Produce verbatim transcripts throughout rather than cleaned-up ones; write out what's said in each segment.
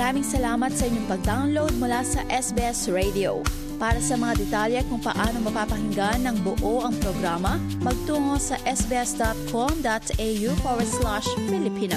Maraming salamat sa inyong pag-download mula sa S B S Radio. Para sa mga detalye kung paano mapapakinggan ng buo ang programa, magtungo sa sbs.com.au forward slash Filipino.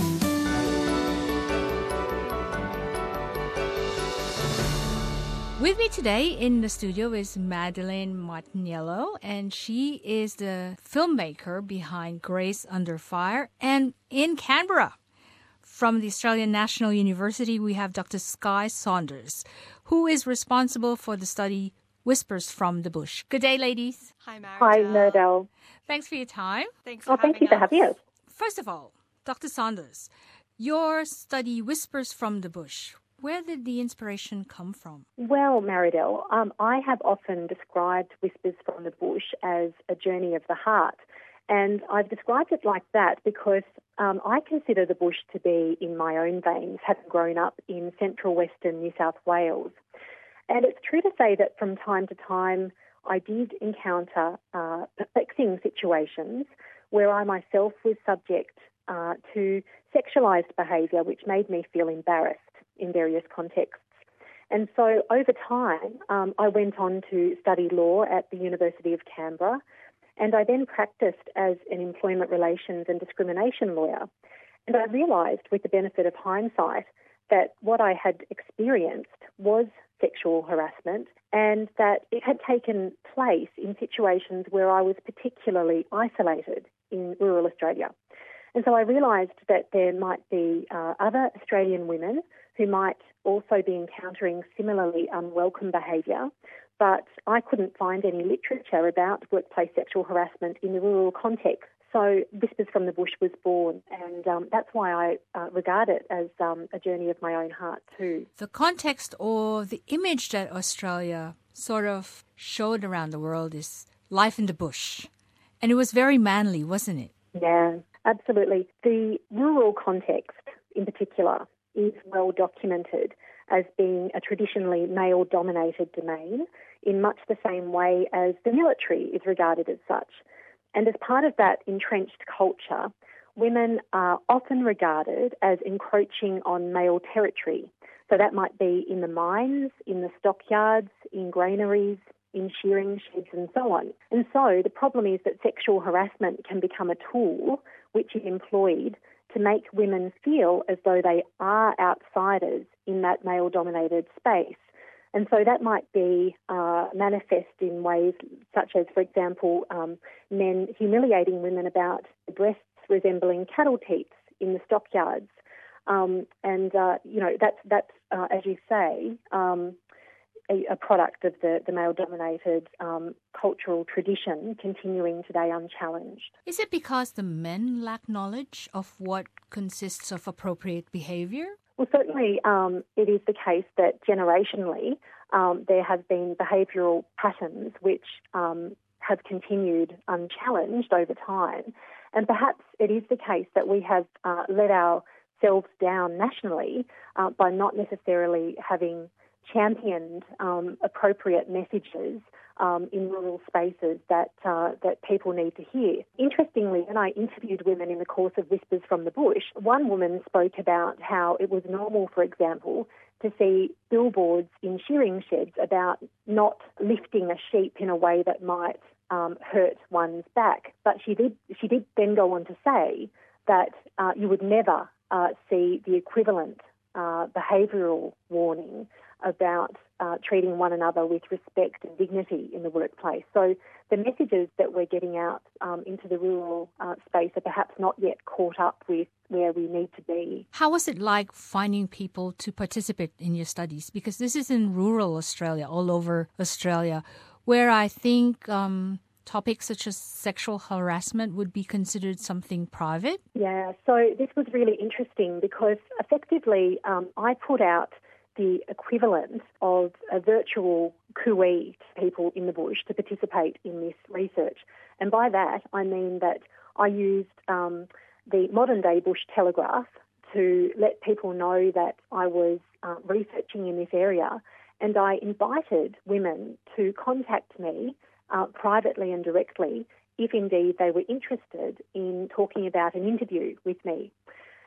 With me today in the studio is Madeline Martiniello, and she is the filmmaker behind Grace Under Fire. And in Canberra, from the Australian National University, we have Doctor Skye Saunders, who is responsible for the study Whispers from the Bush. Good day, ladies. Hi, Maridel. Hi, Maridel. Thanks for your time. Thanks for oh, having thank you us. for having us. First of all, Doctor Saunders, your study Whispers from the Bush, where did the inspiration come from? Well, Maridel, um, I have often described Whispers from the Bush as a journey of the heart. And I've described it like that because um, I consider the bush to be in my own veins, having grown up in central western New South Wales. And it's true to say that from time to time I did encounter uh, perplexing situations where I myself was subject uh, to sexualised behaviour, which made me feel embarrassed in various contexts. And so over time um, I went on to study law at the University of Canberra, and I then practiced as an employment relations and discrimination lawyer. And I realised, with the benefit of hindsight, that what I had experienced was sexual harassment and that it had taken place in situations where I was particularly isolated in rural Australia. And so I realised that there might be uh, other Australian women who might also be encountering similarly unwelcome behaviour, but I couldn't find any literature about workplace sexual harassment in the rural context. So Whispers from the Bush was born, and um, that's why I uh, regard it as um, a journey of my own heart too. The context or the image that Australia sort of showed around the world is life in the bush. And it was very manly, wasn't it? Yeah, absolutely. The rural context in particular is well documented as being a traditionally male-dominated domain in much the same way as the military is regarded as such. And as part of that entrenched culture, women are often regarded as encroaching on male territory. So that might be in the mines, in the stockyards, in granaries, in shearing sheds and so on. And so the problem is that sexual harassment can become a tool which is employed to make women feel as though they are outsiders in that male-dominated space. And so that might be uh, manifest in ways such as, for example, um, men humiliating women about breasts resembling cattle teats in the stockyards. Um, and, uh, you know, that's, that's uh, as you say, um, a, a product of the, the male-dominated um, cultural tradition continuing today unchallenged. Is it because the men lack knowledge of what consists of appropriate behaviour? Well, certainly um, it is the case that generationally um, there have been behavioural patterns which um, have continued unchallenged over time. And perhaps it is the case that we have uh, let ourselves down nationally uh, by not necessarily having championed um, appropriate messages um, in rural spaces that uh, that people need to hear. Interestingly, when I interviewed women in the course of Whispers from the Bush, one woman spoke about how it was normal, for example, to see billboards in shearing sheds about not lifting a sheep in a way that might um, hurt one's back. But she did she did then go on to say that uh, you would never uh, see the equivalent uh, behavioural warning about uh, treating one another with respect and dignity in the workplace. So the messages that we're getting out um, into the rural uh, space are perhaps not yet caught up with where we need to be. How was it like finding people to participate in your studies? Because this is in rural Australia, all over Australia, where I think um, topics such as sexual harassment would be considered something private. Yeah, so this was really interesting because effectively um, I put out the equivalent of a virtual cooee to people in the bush to participate in this research. And by that, I mean that I used um, the modern-day bush telegraph to let people know that I was uh, researching in this area, and I invited women to contact me uh, privately and directly if indeed they were interested in talking about an interview with me.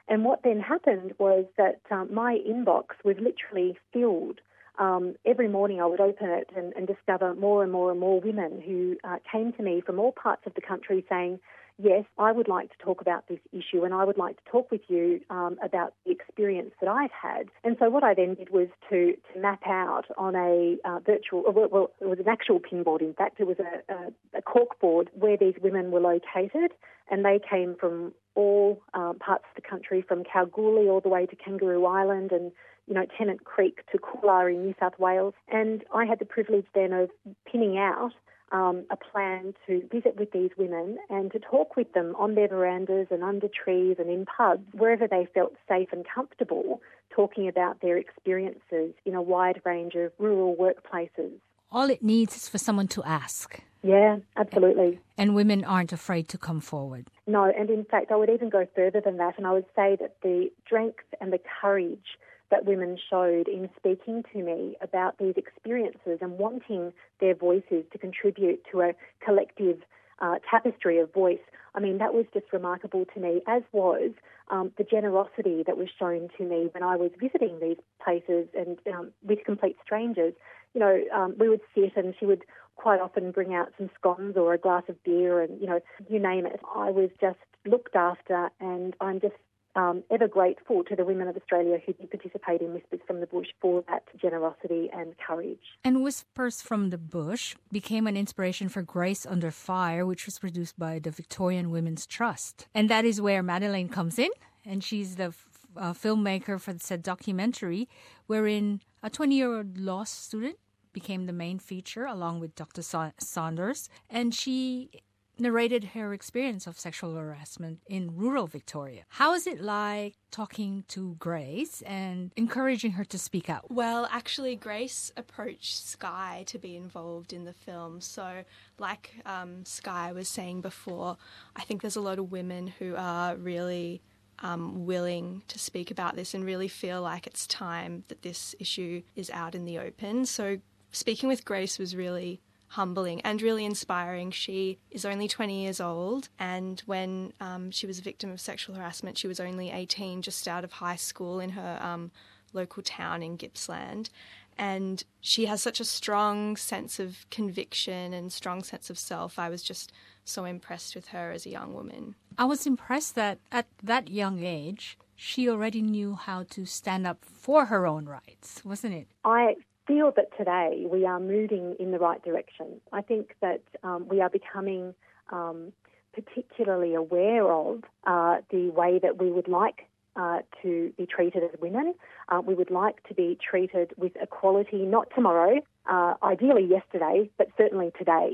And what then happened was that um, my inbox was literally filled. Um, every morning I would open it and, and discover more and more and more women who uh, came to me from all parts of the country saying, yes, I would like to talk about this issue and I would like to talk with you um, about the experience that I've had. And so what I then did was to, to map out on a uh, virtual, well, well, it was an actual pinboard, in fact. It was a, a, a corkboard where these women were located, and they came from all um, parts of the country, from Kalgoorlie all the way to Kangaroo Island and, you know, Tennant Creek to Coolar in New South Wales. And I had the privilege then of pinning out Um, a plan to visit with these women and to talk with them on their verandas and under trees and in pubs, wherever they felt safe and comfortable, talking about their experiences in a wide range of rural workplaces. All it needs is for someone to ask. Yeah, absolutely. And women aren't afraid to come forward. No, and in fact, I would even go further than that, and I would say that the strength and the courage that women showed in speaking to me about these experiences and wanting their voices to contribute to a collective uh, tapestry of voice. I mean, that was just remarkable to me, as was um, the generosity that was shown to me when I was visiting these places and um, with complete strangers. You know, um, we would sit and she would quite often bring out some scones or a glass of beer and, you know, you name it. I was just looked after, and I'm just Um, ever grateful to the women of Australia who did participate in Whispers from the Bush for that generosity and courage. And Whispers from the Bush became an inspiration for Grace Under Fire, which was produced by the Victorian Women's Trust. And that is where Madeleine comes in, and she's the uh, filmmaker for the said documentary, wherein a twenty-year-old law student became the main feature along with Doctor Sa- Saunders, and she narrated her experience of sexual harassment in rural Victoria. How is it like talking to Grace and encouraging her to speak out? Well, actually, Grace approached Sky to be involved in the film. So, like um, Sky was saying before, I think there's a lot of women who are really um, willing to speak about this and really feel like it's time that this issue is out in the open. So, speaking with Grace was really humbling and really inspiring. She is only twenty years old, and when um, she was a victim of sexual harassment, she was only eighteen, just out of high school in her um, local town in Gippsland. And she has such a strong sense of conviction and strong sense of self. I was just so impressed with her as a young woman. I was impressed that at that young age, she already knew how to stand up for her own rights, wasn't it? I feel that today we are moving in the right direction. I think that um, we are becoming um, particularly aware of uh, the way that we would like uh, to be treated as women. Uh, we would like to be treated with equality, not tomorrow, uh, ideally yesterday, but certainly today.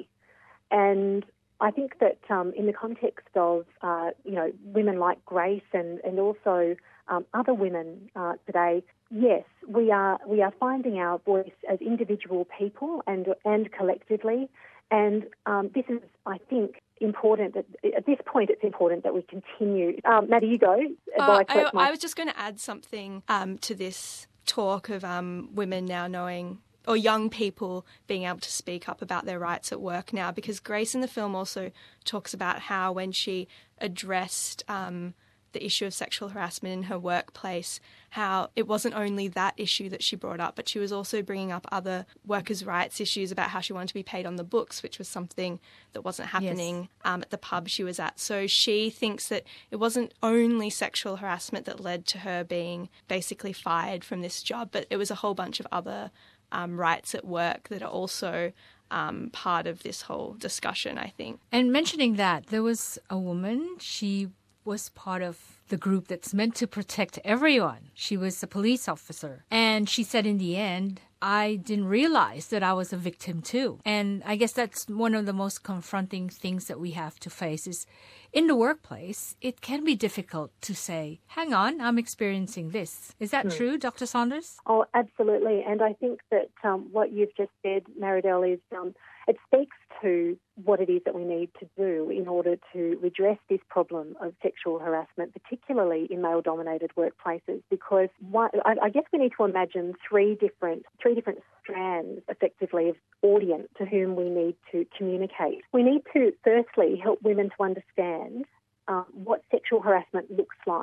And I think that um, in the context of, uh, you know, women like Grace and, and also um, other women uh, today, yes, we are we are finding our voice as individual people and and collectively, and um, this is, I think, important. At, at this point, it's important that we continue. Um, Maddie, you go. Uh, I, I, my... I was just going to add something um, to this talk of um, women now knowing, or young people being able to speak up about their rights at work now, because Grace in the film also talks about how when she addressed um, the issue of sexual harassment in her workplace, how it wasn't only that issue that she brought up, but she was also bringing up other workers' rights issues about how she wanted to be paid on the books, which was something that wasn't happening yes. um, at the pub she was at. So she thinks that it wasn't only sexual harassment that led to her being basically fired from this job, but it was a whole bunch of other um, rights at work that are also um, part of this whole discussion, I think. And mentioning that, there was a woman, she was part of the group that's meant to protect everyone. She was a police officer. And she said in the end, I didn't realize that I was a victim too. And I guess that's one of the most confronting things that we have to face is in the workplace, it can be difficult to say, hang on, I'm experiencing this. Is that hmm. true, Doctor Saunders? Oh, absolutely. And I think that um, what you've just said, Maridel, is um, it speaks to what it is that we need to do in order to redress this problem of sexual harassment, particularly in male-dominated workplaces, because one, I, I guess we need to imagine three different three different strands, effectively, of audience to whom we need to communicate. We need to, firstly, help women to understand um, what sexual harassment looks like.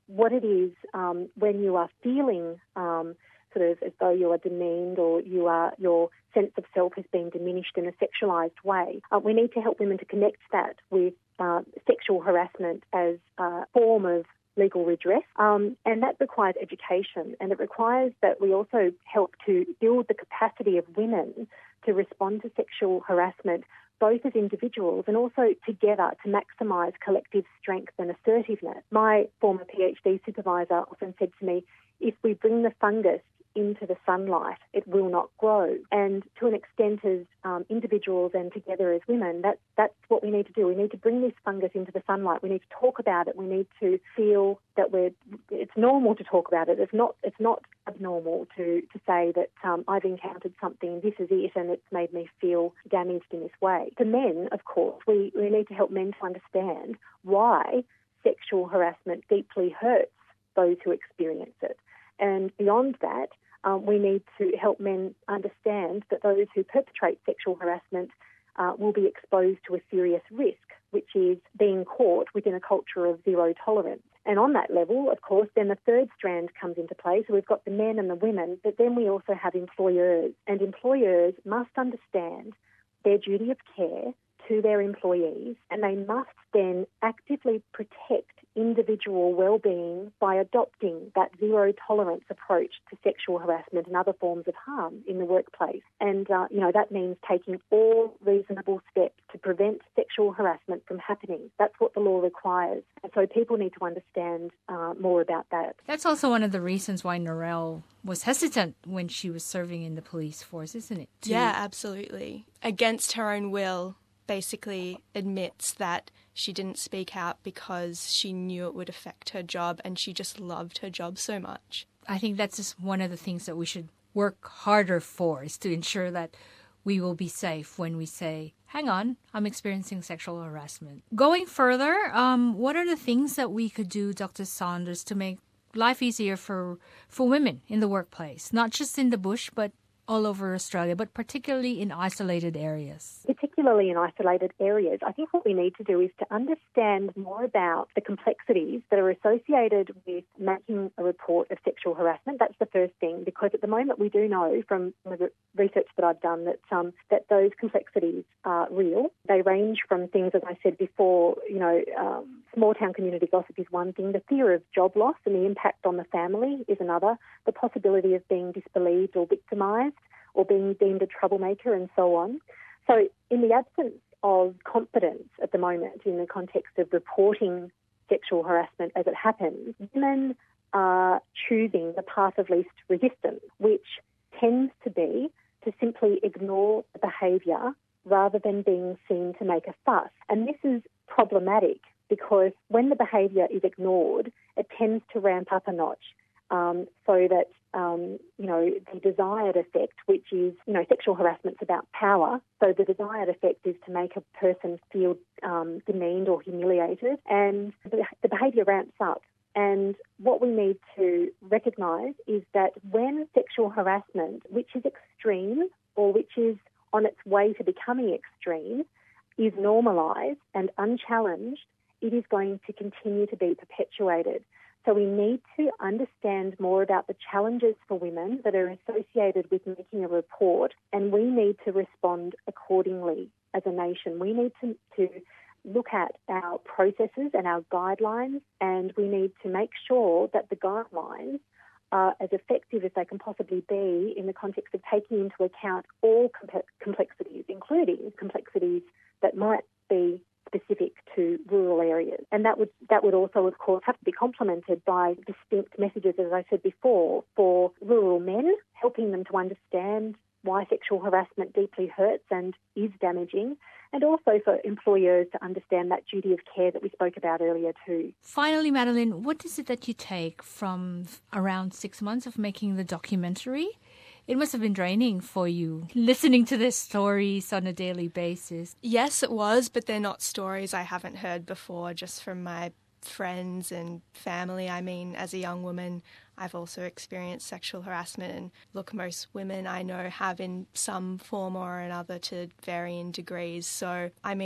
what it is um, when you are feeling um, sort of as though you are demeaned or you are your sense of self has been diminished in a sexualised way. Uh, we need to help women to connect that with uh, sexual harassment as a form of legal redress, um, and that requires education, and it requires that we also help to build the capacity of women to respond to sexual harassment, both as individuals and also together to maximise collective strength and assertiveness. My former PhD supervisor often said to me, if we bring the fungus into the sunlight, it will not grow. And to an extent, as um, individuals and together as women, that, that's what we need to do. We need to bring this fungus into the sunlight. We need to talk about it. We need to feel that we're, it's normal to talk about it. It's not, it's not abnormal to, to say that um, I've encountered something, this is it, and it's made me feel damaged in this way. For men, of course, we, we need to help men to understand why sexual harassment deeply hurts those who experience it. And beyond that, um, we need to help men understand that those who perpetrate sexual harassment uh, will be exposed to a serious risk, which is being caught within a culture of zero tolerance. And on that level, of course, then the third strand comes into play. So we've got the men and the women, but then we also have employers. And employers must understand their duty of care to their employees, and they must then actively protect individual well-being by adopting that zero tolerance approach to sexual harassment and other forms of harm in the workplace. And, uh, you know, that means taking all reasonable steps to prevent sexual harassment from happening. That's what the law requires. And so people need to understand uh, more about that. That's also one of the reasons why Narelle was hesitant when she was serving in the police force, isn't it? To... Yeah, absolutely. Against her own will, basically admits that she didn't speak out because she knew it would affect her job and she just loved her job so much. I think that's just one of the things that we should work harder for, is to ensure that we will be safe when we say, hang on, I'm experiencing sexual harassment. Going further, um, what are the things that we could do, Doctor Saunders, to make life easier for, for women in the workplace, not just in the bush, but all over Australia, but particularly in isolated areas? Particularly in isolated areas, I think what we need to do is to understand more about the complexities that are associated with making a report of sexual harassment. That's the first thing, because at the moment we do know from the research that I've done that um, that those complexities are real. They range from things, as I said before, you know, um, small town community gossip is one thing. The fear of job loss and the impact on the family is another. The possibility of being disbelieved or victimised or being deemed a troublemaker and so on. So in the absence of confidence at the moment in the context of reporting sexual harassment as it happens, women are choosing the path of least resistance, which tends to be to simply ignore the behaviour rather than being seen to make a fuss. And this is problematic because when the behaviour is ignored, it tends to ramp up a notch. Um, so that, um, you know, the desired effect, which is, you know, sexual harassment's about power. So the desired effect is to make a person feel um, demeaned or humiliated, and the, the behaviour ramps up. And what we need to recognise is that when sexual harassment, which is extreme or which is on its way to becoming extreme, is normalised and unchallenged, it is going to continue to be perpetuated. So we need to understand more about the challenges for women that are associated with making a report, and we need to respond accordingly as a nation. We need to, to look at our processes and our guidelines, and we need to make sure that the guidelines are as effective as they can possibly be in the context of taking into account all com- complexities, including complexities that might be specific to rural areas. And that would that would also, of course, have to be complemented by distinct messages, as I said before, for rural men, helping them to understand why sexual harassment deeply hurts and is damaging, and also for employers to understand that duty of care that we spoke about earlier too. Finally, Madeline, what is it that you take from around six months of making the documentary? It must have been draining for you, listening to their stories on a daily basis. Yes, it was, but they're not stories I haven't heard before, just from my friends and family. I mean, as a young woman, I've also experienced sexual harassment, and look, most women I know have in some form or another to varying degrees. So, I mean,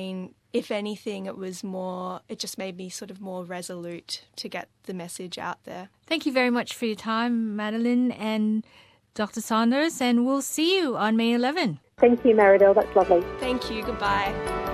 if anything, it was more, it just made me sort of more resolute to get the message out there. Thank you very much for your time, Madeline and Doctor Saunders, and we'll see you on May eleventh. Thank you, Maridel. That's lovely. Thank you. Goodbye.